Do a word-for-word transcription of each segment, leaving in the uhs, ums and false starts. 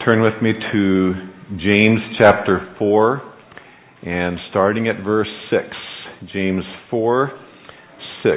Turn with me to James chapter four and starting at verse six. James four, six.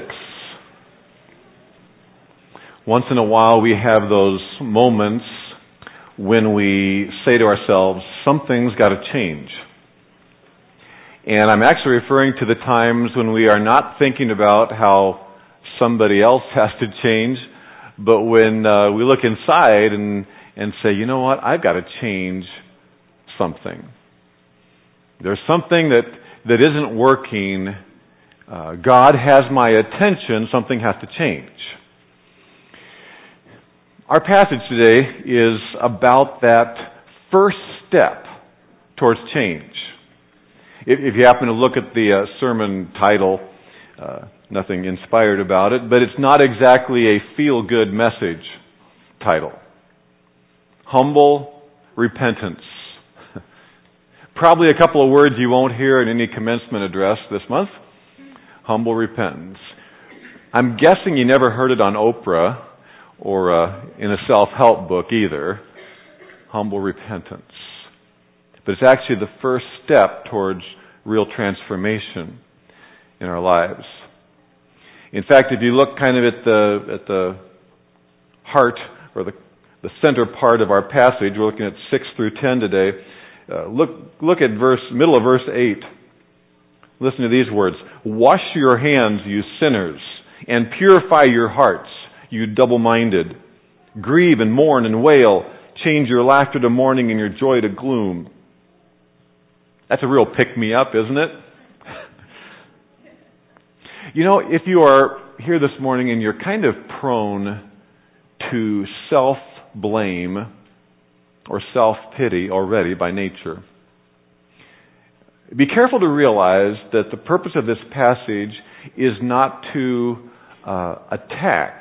Once in a while we have those moments when we say to ourselves, something's got to change. And I'm actually referring to the times when we are not thinking about how somebody else has to change, but when uh, we look inside and, and say, you know what, I've got to change something. There's something that, that isn't working. Uh, God has my attention. Something has to change. Our passage today is about that first step towards change. If, if you happen to look at the uh, sermon title, uh, nothing inspired about it, but it's not exactly a feel-good message title. Humble repentance. Probably a couple of words you won't hear in any commencement address this month. Humble repentance. I'm guessing you never heard it on Oprah or uh, in a self-help book either. Humble repentance. But it's actually the first step towards real transformation in our lives. In fact, if you look kind of at the at the heart or the the center part of our passage, we're looking at six through ten today. Uh, look look at verse middle of verse eight. Listen to these words: "Wash your hands, you sinners, and purify your hearts, you double-minded. Grieve and mourn and wail. Change your laughter to mourning and your joy to gloom." That's a real pick-me-up, isn't it? You know, if you are here this morning and you're kind of prone to self-blame or self-pity already by nature, be careful to realize that the purpose of this passage is not to uh, attack,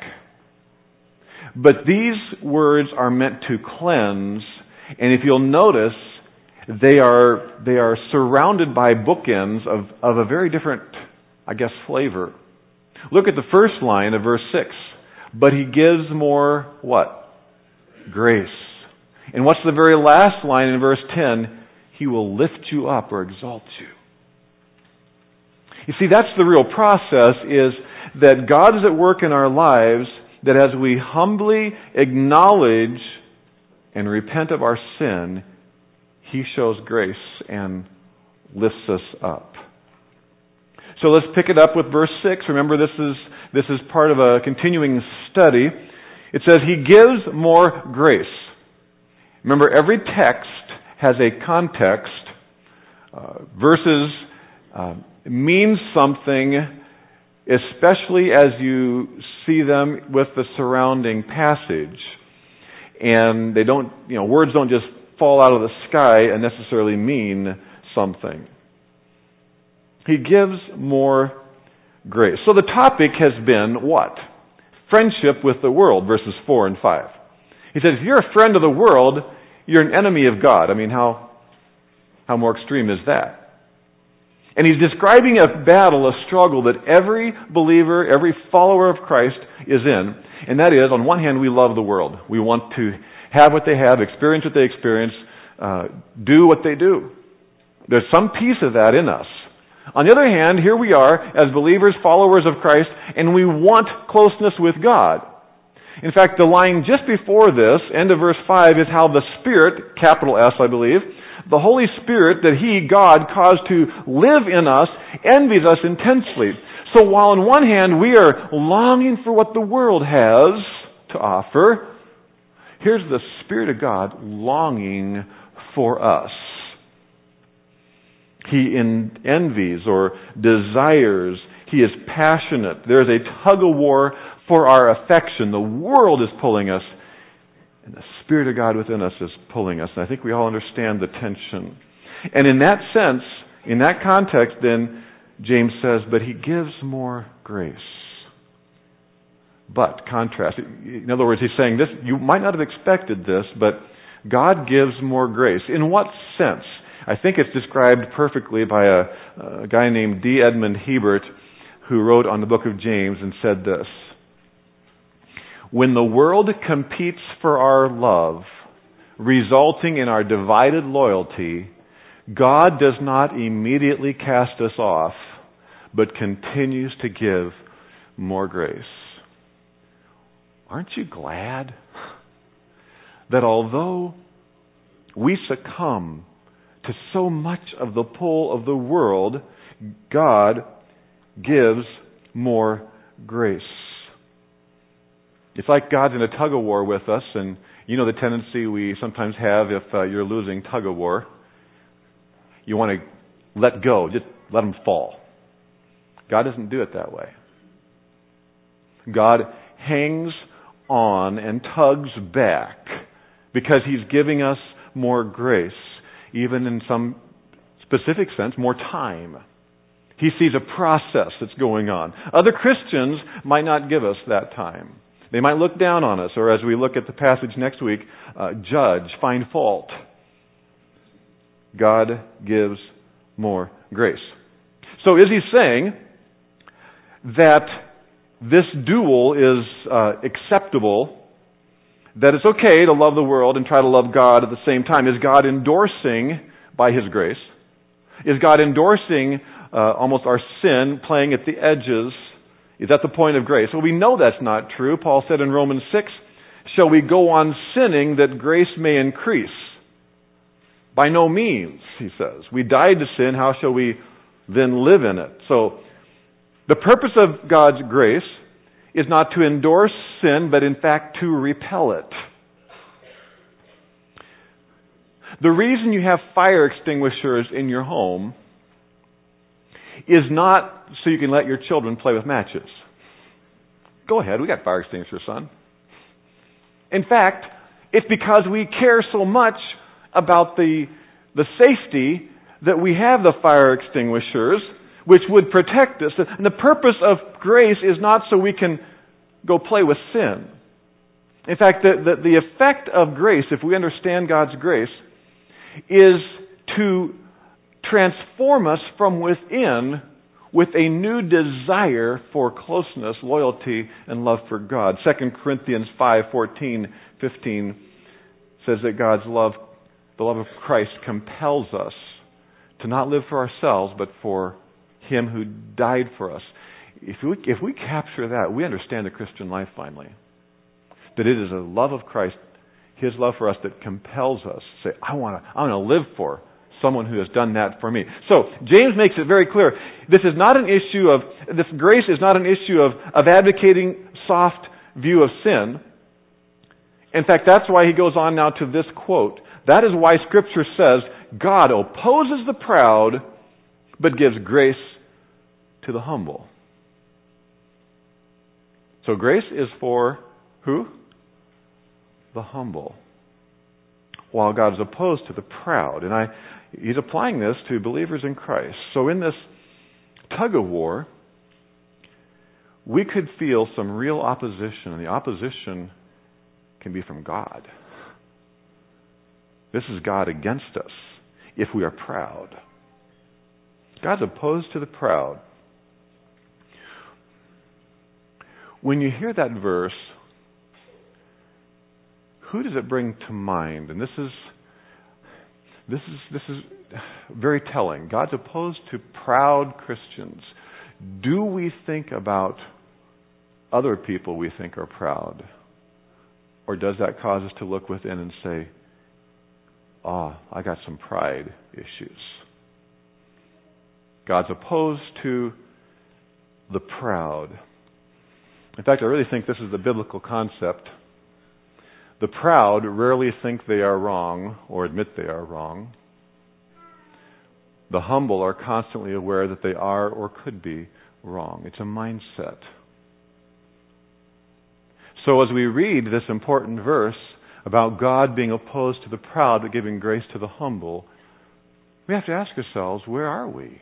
but these words are meant to cleanse, and if you'll notice, they are they are surrounded by bookends of, of a very different, I guess, flavor. Look at the first line of verse six. But he gives more, what? Grace. And what's the very last line in verse ten? He will lift you up or exalt you. You see, that's the real process, is that God is at work in our lives, that as we humbly acknowledge and repent of our sin, He shows grace and lifts us up. So let's pick it up with verse six. Remember, this is this is part of a continuing study. It says, He gives more grace. Remember, every text has a context. Uh, verses uh, mean something, especially as you see them with the surrounding passage. And they don't, you know, words don't just fall out of the sky and necessarily mean something. He gives more grace. So the topic has been what? Friendship with the world, verses four and five. He says, if you're a friend of the world, you're an enemy of God. I mean, how, how more extreme is that? And he's describing a battle, a struggle that every believer, every follower of Christ is in. And that is, on one hand, we love the world. We want to have what they have, experience what they experience, uh, do what they do. There's some piece of that in us. On the other hand, here we are as believers, followers of Christ, and we want closeness with God. In fact, the line just before this, end of verse five, is how the Spirit, capital S, I believe, the Holy Spirit that He, God, caused to live in us, envies us intensely. So while on one hand we are longing for what the world has to offer, here's the Spirit of God longing for us. He envies or desires. He is passionate. There's a tug-of-war for our affection. The world is pulling us, and the Spirit of God within us is pulling us. And I think we all understand the tension. And in that sense, in that context, then, James says, but He gives more grace. But, contrast. In other words, he's saying this, you might not have expected this, but God gives more grace. In what sense? I think it's described perfectly by a, a guy named D. Edmund Hebert, who wrote on the book of James and said this: when the world competes for our love, resulting in our divided loyalty, God does not immediately cast us off, but continues to give more grace. Aren't you glad that although we succumb to so much of the pull of the world, God gives more grace? It's like God's in a tug-of-war with us, and you know the tendency we sometimes have if uh, you're losing tug-of-war. You want to let go, just let them fall. God doesn't do it that way. God hangs on and tugs back because He's giving us more grace, even in some specific sense, more time. He sees a process that's going on. Other Christians might not give us that time. They might look down on us, or as we look at the passage next week, uh, judge, find fault. God gives more grace. So is He saying that this duel is uh, acceptable, that it's okay to love the world and try to love God at the same time? Is God endorsing by His grace? Is God endorsing uh, almost our sin, playing at the edges? Is that the point of grace? Well, we know that's not true. Paul said in Romans six, shall we go on sinning that grace may increase? By no means, he says. We died to sin, how shall we then live in it? So, the purpose of God's grace is not to endorse sin, but in fact to repel it. The reason you have fire extinguishers in your home is not so you can let your children play with matches. Go ahead, we got fire extinguishers, son. In fact, it's because we care so much about the, the safety that we have the fire extinguishers, which would protect us. And the purpose of grace is not so we can go play with sin. In fact, the, the, the effect of grace, if we understand God's grace, is to transform us from within with a new desire for closeness, loyalty, and love for God. Second Corinthians five, fourteen, fifteen says that God's love, the love of Christ, compels us to not live for ourselves, but for Him who died for us. If we, if we capture that, we understand the Christian life finally. That it is a love of Christ, His love for us, that compels us to say, I want to I want to live for someone who has done that for me. So, James makes it very clear. This is not an issue of, this grace is not an issue of, of advocating soft view of sin. In fact, that's why he goes on now to this quote. That is why Scripture says, God opposes the proud, but gives grace to the humble. So grace is for who? The humble. While God is opposed to the proud. And I, he's applying this to believers in Christ. So in this tug-of-war, we could feel some real opposition. And the opposition can be from God. This is God against us if we are proud. God's opposed to the proud. When you hear that verse, who does it bring to mind? And this is this is this is very telling. God's opposed to proud Christians. Do we think about other people we think are proud? Or does that cause us to look within and say, ah, oh, I got some pride issues? God's opposed to the proud. In fact, I really think this is the biblical concept. The proud rarely think they are wrong or admit they are wrong. The humble are constantly aware that they are or could be wrong. It's a mindset. So as we read this important verse about God being opposed to the proud but giving grace to the humble, we have to ask ourselves, where are we?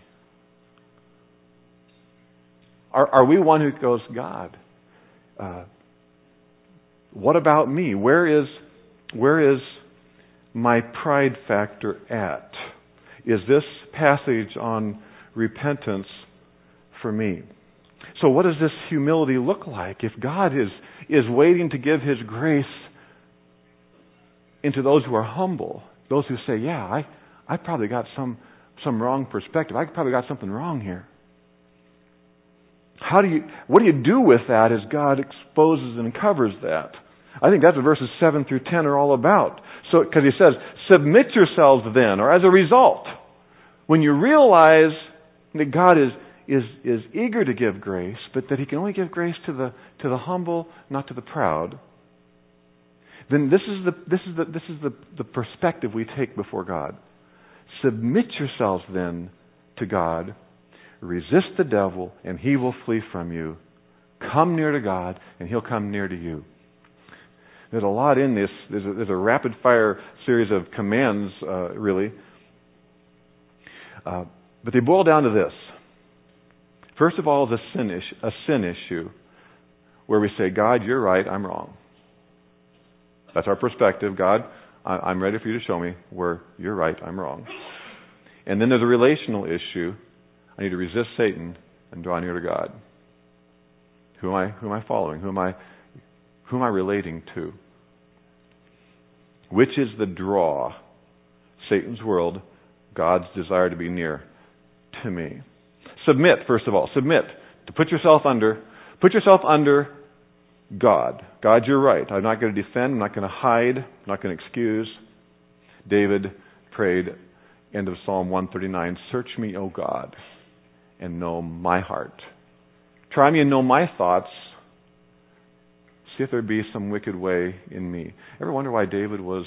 Are, are we one who goes, God, uh, what about me? Where is where is my pride factor at? Is this passage on repentance for me? So what does this humility look like? If God is, is waiting to give His grace into those who are humble, those who say, yeah, I, I probably got some, some wrong perspective. I probably got something wrong here. How do you, what do you do with that as God exposes and covers that? I think that's what verses seven through ten are all about. So, because he says, submit yourselves then, or as a result, when you realize that God is, is, is eager to give grace, but that he can only give grace to the, to the humble, not to the proud, then this is the, this is the, this is the, the perspective we take before God. Submit yourselves then to God. Resist the devil, and he will flee from you. Come near to God, and he'll come near to you. There's a lot in this. There's a, there's a rapid-fire series of commands, uh, really. Uh, but they boil down to this. First of all, is a sin, issue, a sin issue, where we say, God, you're right, I'm wrong. That's our perspective. God, I, I'm ready for you to show me where you're right, I'm wrong. And then there's a relational issue. I need to resist Satan and draw near to God. Who am I? Who am I following? Who am I? Who am I relating to? Which is the draw? Satan's world, God's desire to be near to me. Submit, first of all. Submit. To put yourself under. Put yourself under God. God, you're right. I'm not going to defend. I'm not going to hide. I'm not going to excuse. David prayed, end of Psalm one thirty-nine, search me, O God, and know my heart. Try me and know my thoughts. See if there be some wicked way in me. Ever wonder why David was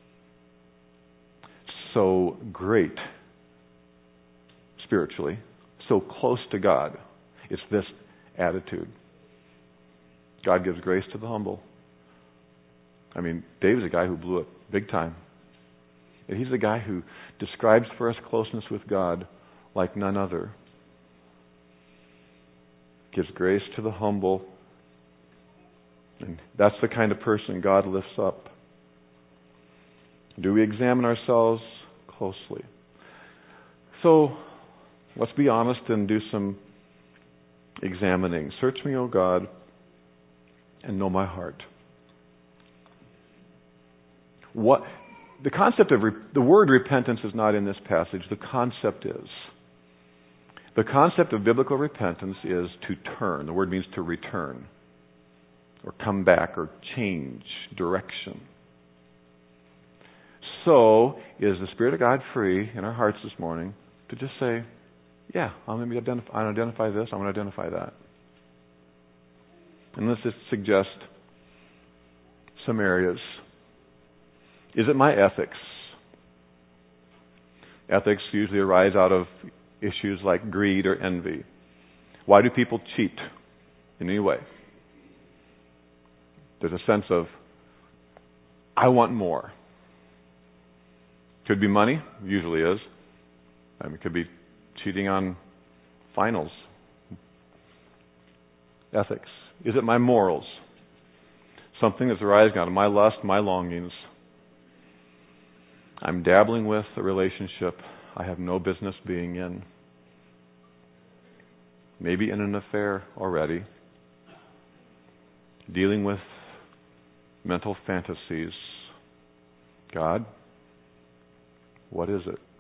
so great spiritually, so close to God? It's this attitude. God gives grace to the humble. I mean, David's a guy who blew it big time. And he's a guy who describes for us closeness with God like none other. Gives grace to the humble. And that's the kind of person God lifts up. Do we examine ourselves closely? So, let's be honest and do some examining. Search me, O God, and know my heart. What the concept of re, the word repentance is not in this passage. The concept is. The concept of biblical repentance is to turn. The word means to return, or come back, or change direction. So, is the Spirit of God free in our hearts this morning to just say, yeah, I'm going to identify, I identify this, I'm going to identify that. And let's just suggest some areas. Is it my ethics? Ethics usually arise out of issues like greed or envy. Why do people cheat in any way? There's a sense of, I want more. Could be money, usually is. I mean, it could be cheating on finals. Ethics. Is it my morals? Something that's arising out of my lust, my longings. I'm dabbling with a relationship I have no business being in. Maybe in an affair already. Dealing with mental fantasies. God, what is it?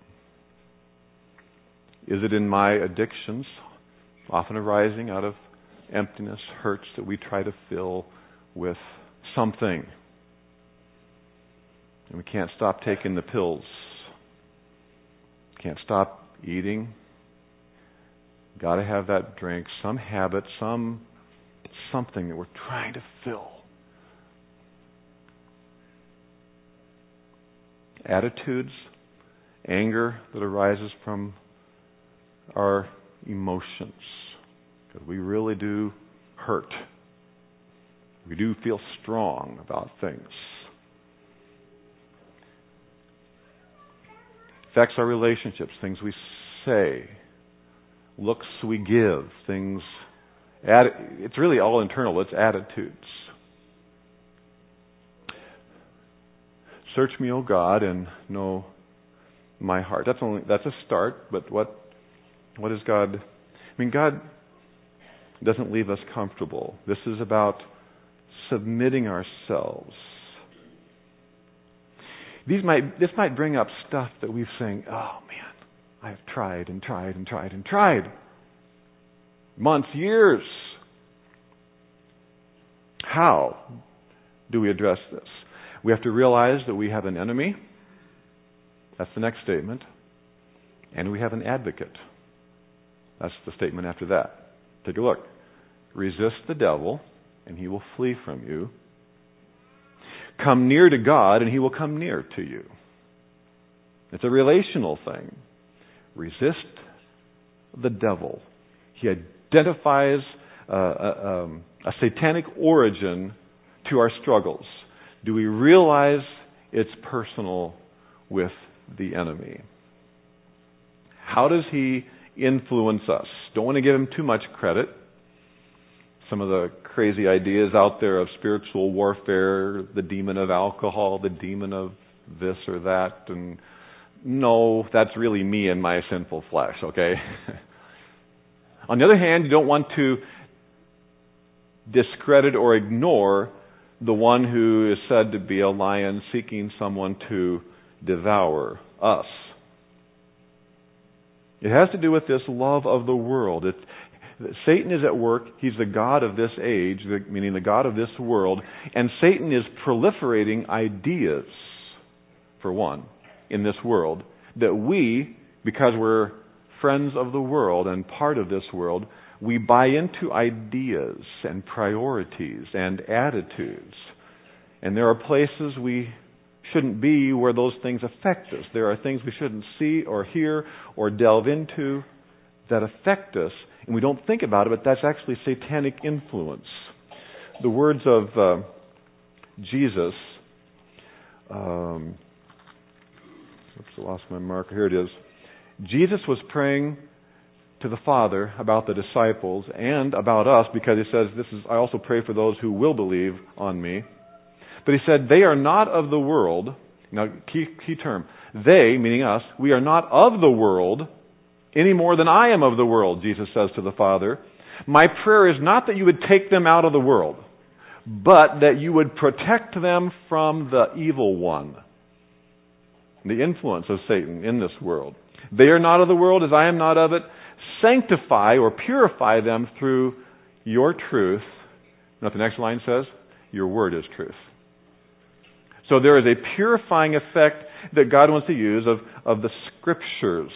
Is it in my addictions, often arising out of emptiness, hurts that we try to fill with something? And we can't stop taking the pills. Can't stop eating. Got to have that drink, some habit, some something that we're trying to fill. Attitudes, anger that arises from our emotions. Because we really do hurt. We do feel strong about things. Affects our relationships, things we say, looks we give, things. It's really all internal. It's attitudes. Search me, O God, and know my heart. That's only that's a start. But what what is God? I mean, God doesn't leave us comfortable. This is about submitting ourselves. these might this might bring up stuff that we've saying, oh man, I've tried and tried and tried and tried. Months, years. How do we address this? We have to realize that we have an enemy. That's the next statement. And we have an advocate. That's the statement after that. Take a look. Resist the devil, and he will flee from you. Come near to God, and he will come near to you. It's a relational thing. Resist the devil. He identifies uh, a, um, a satanic origin to our struggles. Do we realize it's personal with the enemy? How does he influence us? Don't want to give him too much credit. Some of the crazy ideas out there of spiritual warfare, the demon of alcohol, the demon of this or that, and no, that's really me and my sinful flesh, okay? On the other hand, you don't want to discredit or ignore the one who is said to be a lion seeking someone to devour us. It has to do with this love of the world. It's, Satan is at work. He's the god of this age, meaning the god of this world. And Satan is proliferating ideas, for one, in this world, that we, because we're friends of the world and part of this world, we buy into ideas and priorities and attitudes. And there are places we shouldn't be where those things affect us. There are things we shouldn't see or hear or delve into that affect us, and we don't think about it, but that's actually satanic influence. The words of uh, Jesus, um, oops, I lost my marker. Here it is. Jesus was praying to the Father about the disciples and about us, because he says, "This is I also pray for those who will believe on me." But he said, "They are not of the world." Now, key, key term. They, meaning us, we are not of the world any more than I am of the world, Jesus says to the Father. My prayer is not that you would take them out of the world, but that you would protect them from the evil one, the influence of Satan in this world. They are not of the world as I am not of it. Sanctify or purify them through your truth. You know what the next line says? Your word is truth. So there is a purifying effect that God wants to use of, of the Scriptures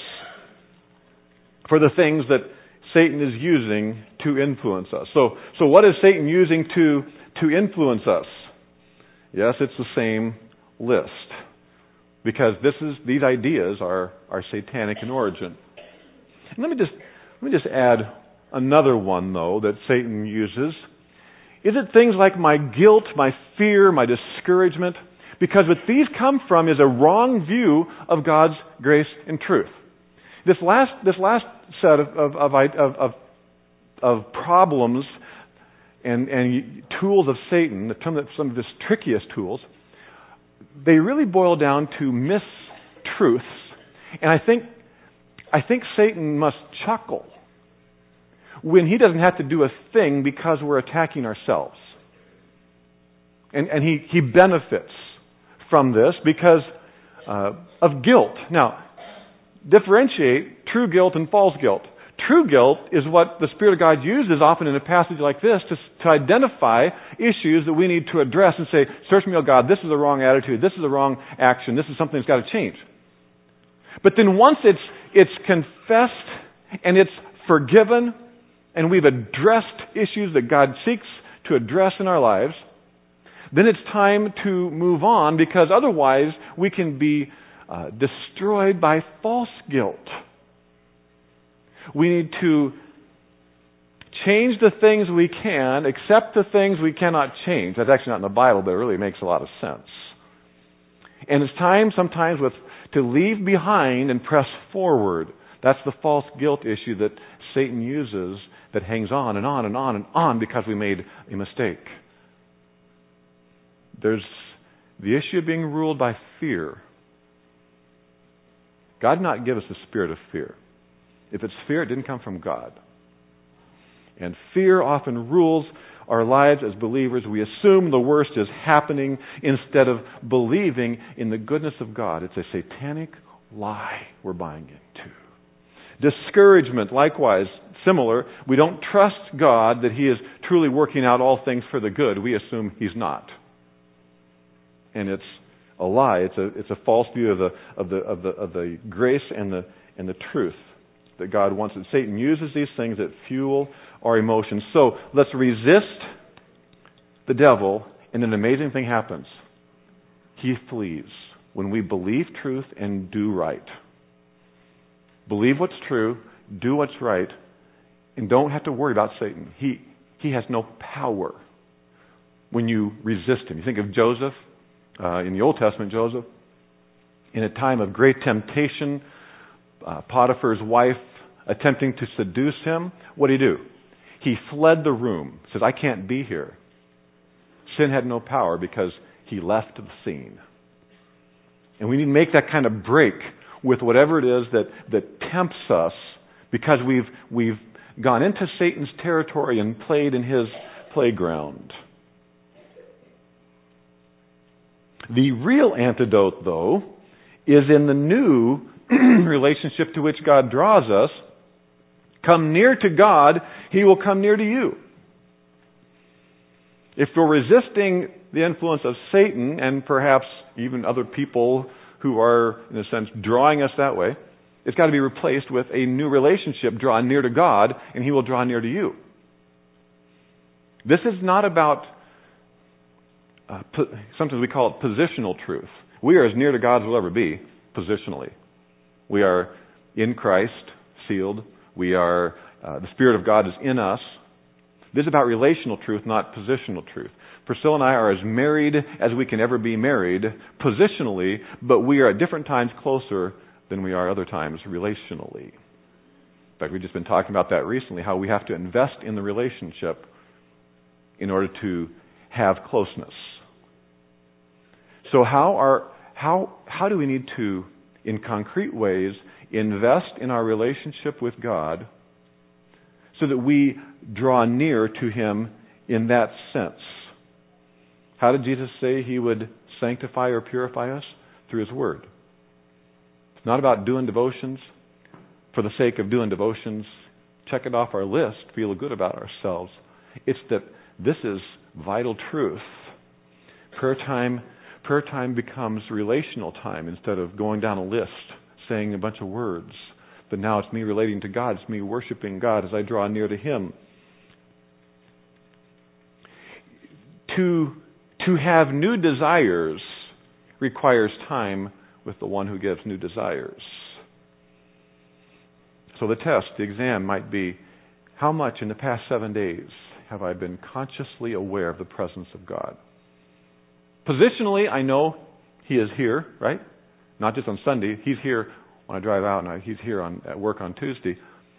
for the things that Satan is using to influence us. So, so what is Satan using to, to influence us? Yes, it's the same list. Because this is these ideas are, are satanic in origin. And let me just let me just add another one, though, that Satan uses. Is it things like my guilt, my fear, my discouragement? Because what these come from is a wrong view of God's grace and truth. This last this last set of of of, of, of problems and, and tools of Satan, some of his trickiest tools, they really boil down to mistruths. And I think I think Satan must chuckle when he doesn't have to do a thing because we're attacking ourselves. And, and he, he benefits from this because uh, of guilt. Now, differentiate true guilt and false guilt. True guilt is what the Spirit of God uses often in a passage like this to, to identify issues that we need to address and say, search me, O God, this is the wrong attitude, this is the wrong action, this is something that's got to change. But then once it's it's confessed and it's forgiven and we've addressed issues that God seeks to address in our lives, then it's time to move on, because otherwise we can be uh, destroyed by false guilt. We need to change the things we can, accept the things we cannot change. That's actually not in the Bible, but it really makes a lot of sense. And it's time sometimes with to leave behind and press forward. That's the false guilt issue that Satan uses, that hangs on and on and on and on because we made a mistake. There's the issue of being ruled by fear. God did not give us the spirit of fear. If it's fear, it didn't come from God. And fear often rules our lives as believers, we assume the worst is happening instead of believing in the goodness of God. It's a satanic lie we're buying into. Discouragement, likewise, similar. We don't trust God that He is truly working out all things for the good. We assume He's not. And it's a lie. It's a it's a false view of the of the of the of the grace and the and the truth that God wants. And Satan uses these things that fuel our emotions. So let's resist the devil, and an amazing thing happens. He flees when we believe truth and do right. Believe what's true, do what's right, and don't have to worry about Satan. He he has no power when you resist him. You think of Joseph, uh, in the Old Testament, Joseph, in a time of great temptation, uh, Potiphar's wife attempting to seduce him, what did he do? He fled the room. He says, I can't be here. Sin had no power because he left the scene. And we need to make that kind of break with whatever it is that, that tempts us because we've we've gone into Satan's territory and played in his playground. The real antidote, though, is in the new relationship to which God draws us. Come near to God, He will come near to you. If we're resisting the influence of Satan and perhaps even other people who are, in a sense, drawing us that way, it's got to be replaced with a new relationship. Draw near to God, and He will draw near to you. This is not about, uh, po- sometimes we call it positional truth. We are as near to God as we'll ever be, positionally. We are in Christ, sealed. We are, uh, the Spirit of God is in us. This is about relational truth, not positional truth. Priscilla and I are as married as we can ever be married, positionally, but we are at different times closer than we are other times relationally. In fact, we've just been talking about that recently, how we have to invest in the relationship in order to have closeness. So how are how how do we need to, in concrete ways, invest in our relationship with God so that we draw near to Him in that sense? How did Jesus say He would sanctify or purify us? Through His Word. It's not about doing devotions for the sake of doing devotions, check it off our list, feel good about ourselves. It's that this is vital truth. Prayer time, prayer time becomes relational time instead of going down a list, saying a bunch of words. But now it's me relating to God. It's me worshiping God as I draw near to Him. To, to have new desires requires time with the one who gives new desires. So the test, the exam might be, how much in the past seven days have I been consciously aware of the presence of God? Positionally, I know He is here, right? Not just on Sunday. He's here when I drive out, and I, He's here on, at work on Tuesday.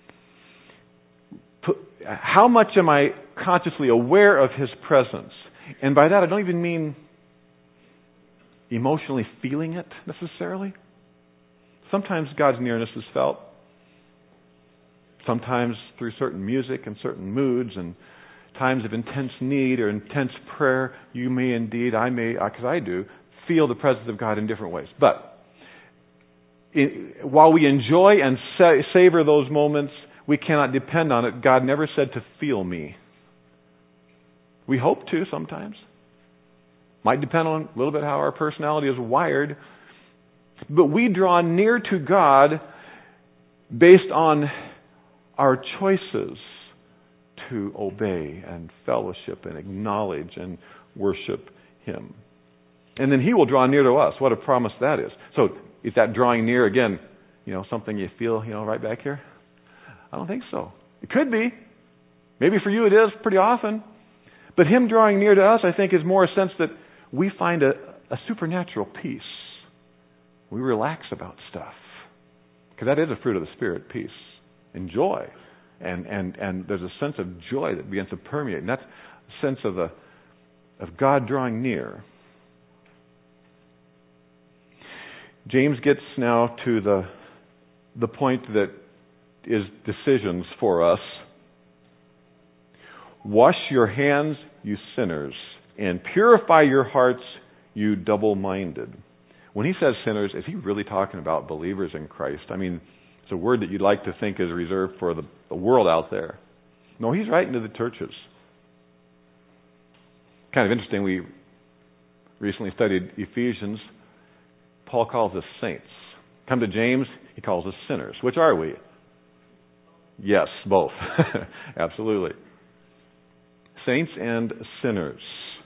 How much am I consciously aware of His presence? And by that, I don't even mean emotionally feeling it necessarily. Sometimes God's nearness is felt. Sometimes through certain music and certain moods and times of intense need or intense prayer, you may indeed, I may, because I do, feel the presence of God in different ways. But it, while we enjoy and sa- savor those moments, we cannot depend on it. God never said to feel me. We hope to sometimes. Might depend on a little bit how our personality is wired. But we draw near to God based on our choices to obey and fellowship and acknowledge and worship Him. And then He will draw near to us. What a promise that is. So is that drawing near, again, you know, something you feel, you know, right back here? I don't think so. It could be. Maybe for you it is pretty often. But Him drawing near to us, I think, is more a sense that we find a, a supernatural peace. We relax about stuff. Because that is a fruit of the Spirit, peace and joy. And, and, and there's a sense of joy that begins to permeate. And that's a sense of, a, of God drawing near. James gets now to the, the point that is decisions for us. Wash your hands, you sinners, and purify your hearts, you double-minded. When he says sinners, is he really talking about believers in Christ? I mean, it's a word that you'd like to think is reserved for the, the world out there. No, he's writing to the churches. Kind of interesting, we recently studied Ephesians. Paul calls us saints. Come to James, he calls us sinners. Which are we? Yes, both. Absolutely. Saints and sinners.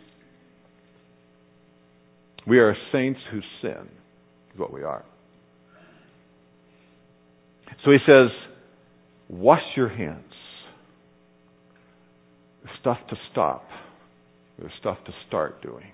We are saints who sin, is what we are. So he says, wash your hands. There's stuff to stop. There's stuff to start doing.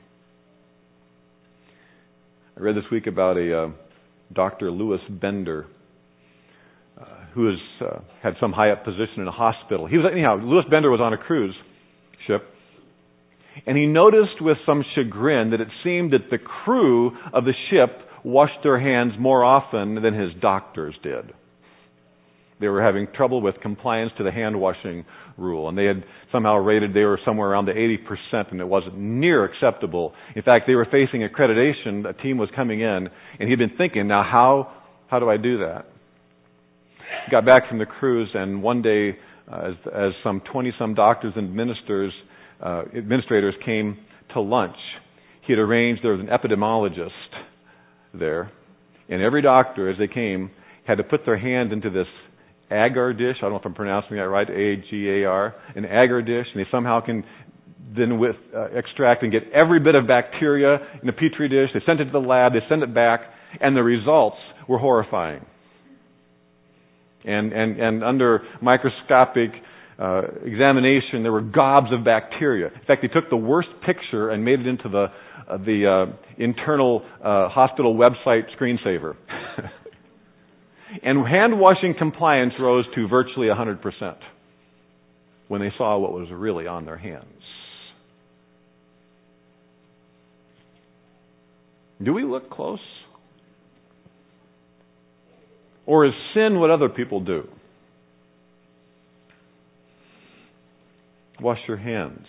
I read this week about a uh, Doctor Louis Bender, uh, who has uh, had some high-up position in a hospital. He was anyhow. Louis Bender was on a cruise ship, and he noticed with some chagrin that it seemed that the crew of the ship washed their hands more often than his doctors did. They were having trouble with compliance to the hand-washing rule, and they had somehow rated they were somewhere around the eighty percent, and it wasn't near acceptable. In fact, they were facing accreditation. A team was coming in, and he'd been thinking, now how how do I do that? He got back from the cruise, and one day, uh, as, as some twenty-some doctors and ministers, uh, administrators came to lunch, he had arranged, there was an epidemiologist there, and every doctor, as they came, had to put their hand into this agar dish. I don't know if I'm pronouncing that right, A G A R, an agar dish, and they somehow can then with uh, extract and get every bit of bacteria in a petri dish. They sent it to the lab, they sent it back, and the results were horrifying. And and, and under microscopic uh, examination, there were gobs of bacteria. In fact, they took the worst picture and made it into the uh, the uh, internal uh, hospital website screensaver. And hand-washing compliance rose to virtually one hundred percent when they saw what was really on their hands. Do we look close? Or is sin what other people do? Wash your hands.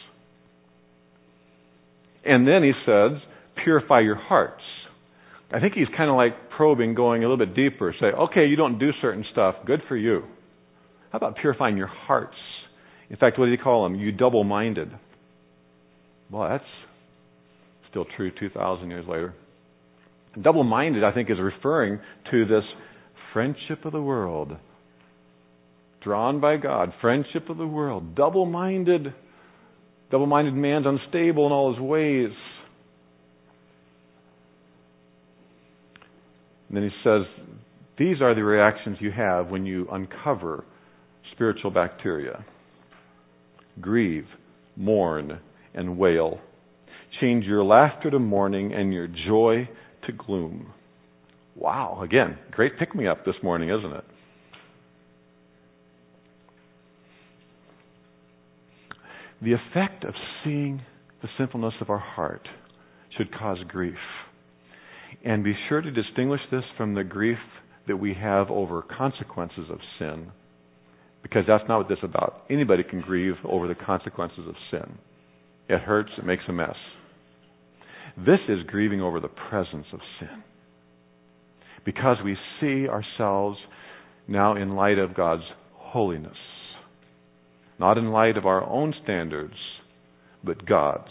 And then he says, purify your hearts. I think he's kind of like probing, going a little bit deeper. Say, okay, you don't do certain stuff. Good for you. How about purifying your hearts? In fact, what did he call them? You double-minded. Well, that's still true two thousand years later. Double-minded, I think, is referring to this friendship of the world. Drawn by God. Friendship of the world. Double-minded. Double-minded man's unstable in all his ways. And then he says, these are the reactions you have when you uncover spiritual bacteria. Grieve, mourn, and wail. Change your laughter to mourning and your joy to gloom. Wow, again, great pick-me-up this morning, isn't it? The effect of seeing the sinfulness of our heart should cause grief. And be sure to distinguish this from the grief that we have over consequences of sin, because that's not what this is about. Anybody can grieve over the consequences of sin. It hurts, it makes a mess. This is grieving over the presence of sin, because we see ourselves now in light of God's holiness, not in light of our own standards, but God's.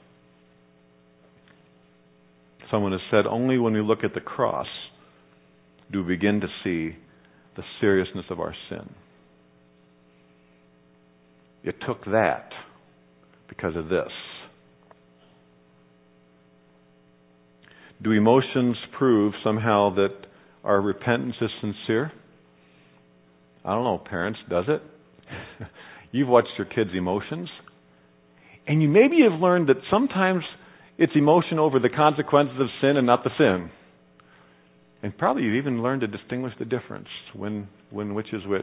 Someone has said, only when we look at the cross do we begin to see the seriousness of our sin. It took that because of this. Do emotions prove somehow that our repentance is sincere? I don't know, parents, does it? You've watched your kids' emotions, and you maybe have learned that sometimes it's emotion over the consequences of sin and not the sin. And probably you've even learned to distinguish the difference when, when which is which.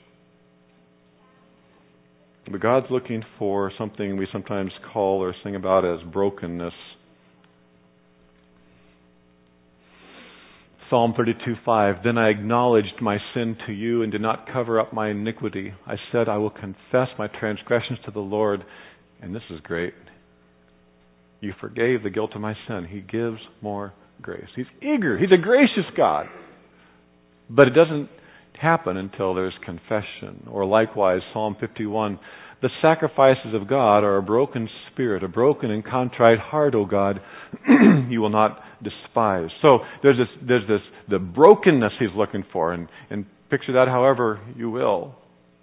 But God's looking for something we sometimes call or sing about as brokenness. Psalm thirty-two five, then I acknowledged my sin to you and did not cover up my iniquity. I said, I will confess my transgressions to the Lord. And this is great. You forgave the guilt of my sin. He gives more grace. He's eager. He's a gracious God. But it doesn't happen until there's confession. Or likewise, Psalm fifty-one, the sacrifices of God are a broken spirit, a broken and contrite heart, O God, you will not despise. So there's this, there's this, the brokenness he's looking for, and, and picture that however you will.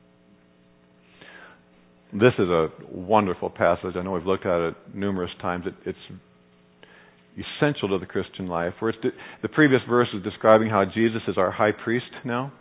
This is a wonderful passage. I know we've looked at it numerous times. It, it's essential to the Christian life. Where it's de- the previous verse is describing how Jesus is our high priest now.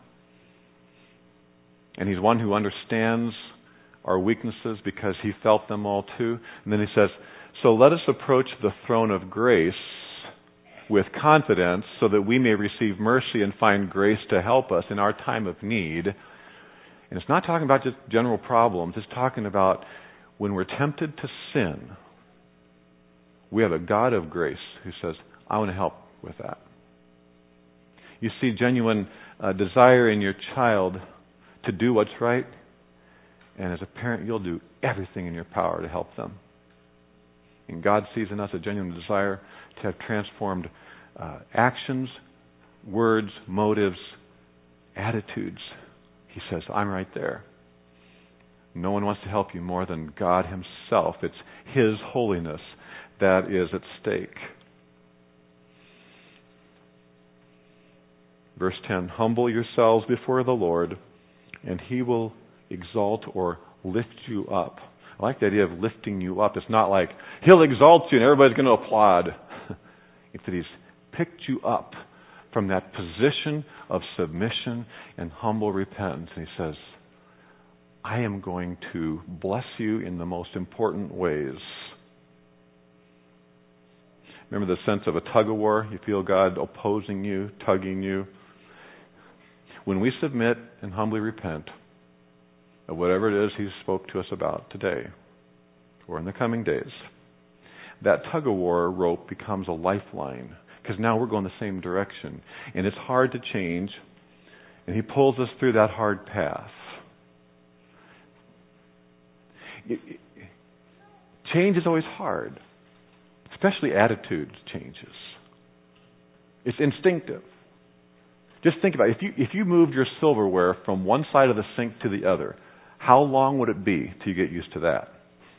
And he's one who understands our weaknesses because he felt them all too. And then he says, so let us approach the throne of grace with confidence so that we may receive mercy and find grace to help us in our time of need. And it's not talking about just general problems. It's talking about when we're tempted to sin, we have a God of grace who says, I want to help with that. You see genuine uh, desire in your child to do what's right, and as a parent, you'll do everything in your power to help them. And God sees in us a genuine desire to have transformed uh, actions, words, motives, attitudes. He says, I'm right there. No one wants to help you more than God himself. It's his holiness that is at stake. Verse ten, humble yourselves before the Lord, and he will exalt or lift you up. I like the idea of lifting you up. It's not like he'll exalt you and everybody's going to applaud. It's that he's picked you up from that position of submission and humble repentance. And he says, I am going to bless you in the most important ways. Remember the sense of a tug-of-war? You feel God opposing you, tugging you. When we submit and humbly repent of whatever it is he spoke to us about today or in the coming days, that tug-of-war rope becomes a lifeline because now we're going the same direction. And it's hard to change, and he pulls us through that hard path. It, it, change is always hard, especially attitude changes. It's instinctive. Just think about it. If you, if you moved your silverware from one side of the sink to the other, how long would it be till you get used to that?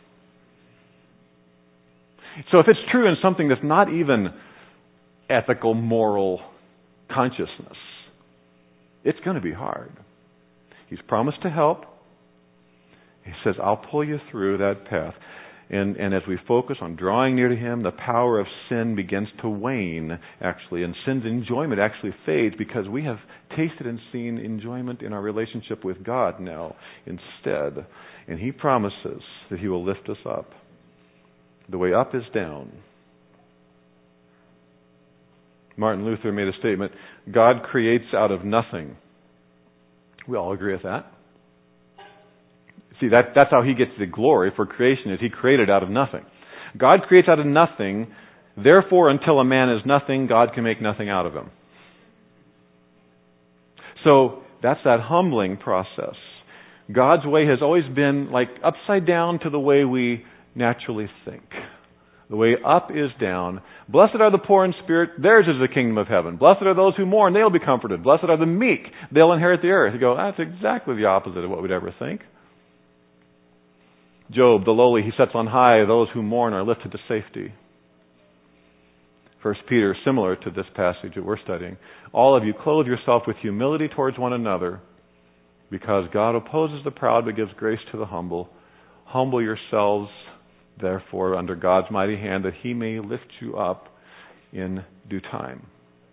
So if it's true in something that's not even ethical, moral consciousness, it's going to be hard. He's promised to help. He says, I'll pull you through that path. And, and as we focus on drawing near to him, the power of sin begins to wane, actually. And sin's enjoyment actually fades because we have tasted and seen enjoyment in our relationship with God now instead. And he promises that he will lift us up. The way up is down. Martin Luther made a statement, God creates out of nothing. We all agree with that. See, that, that's how he gets the glory for creation, is he created out of nothing. God creates out of nothing. Therefore, until a man is nothing, God can make nothing out of him. So, that's that humbling process. God's way has always been like upside down to the way we naturally think. The way up is down. Blessed are the poor in spirit, theirs is the kingdom of heaven. Blessed are those who mourn, they'll be comforted. Blessed are the meek, they'll inherit the earth. You go, that's exactly the opposite of what we'd ever think. Job, the lowly, he sets on high. Those who mourn are lifted to safety. First Peter, similar to this passage that we're studying. All of you clothe yourself with humility towards one another, because God opposes the proud but gives grace to the humble. Humble yourselves, therefore, under God's mighty hand, that he may lift you up in due time.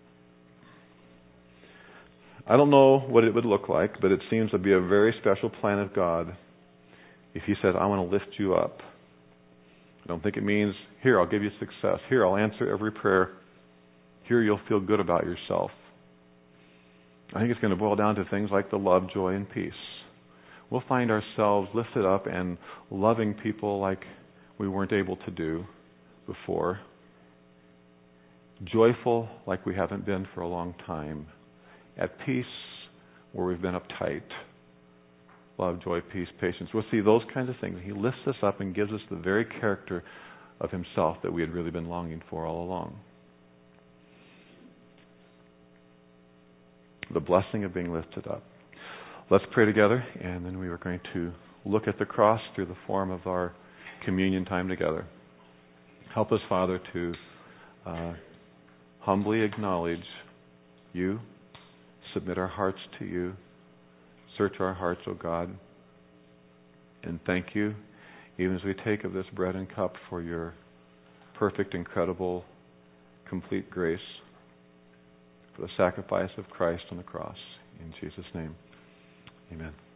I don't know what it would look like, but it seems to be a very special plan of God. If he says, I want to lift you up. I don't think it means, here, I'll give you success. Here, I'll answer every prayer. Here, you'll feel good about yourself. I think it's going to boil down to things like the love, joy, and peace. We'll find ourselves lifted up and loving people like we weren't able to do before. joyful like we haven't been for a long time, at peace where we've been uptight. Love, joy, peace, patience. We'll see those kinds of things. He lifts us up and gives us the very character of himself that we had really been longing for all along. The blessing of being lifted up. Let's pray together, and then we are going to look at the cross through the form of our communion time together. Help us, Father, to uh, humbly acknowledge you, submit our hearts to you, search our hearts, O God, and thank you, even as we take of this bread and cup, for your perfect, incredible, complete grace, for the sacrifice of Christ on the cross. In Jesus' name, amen.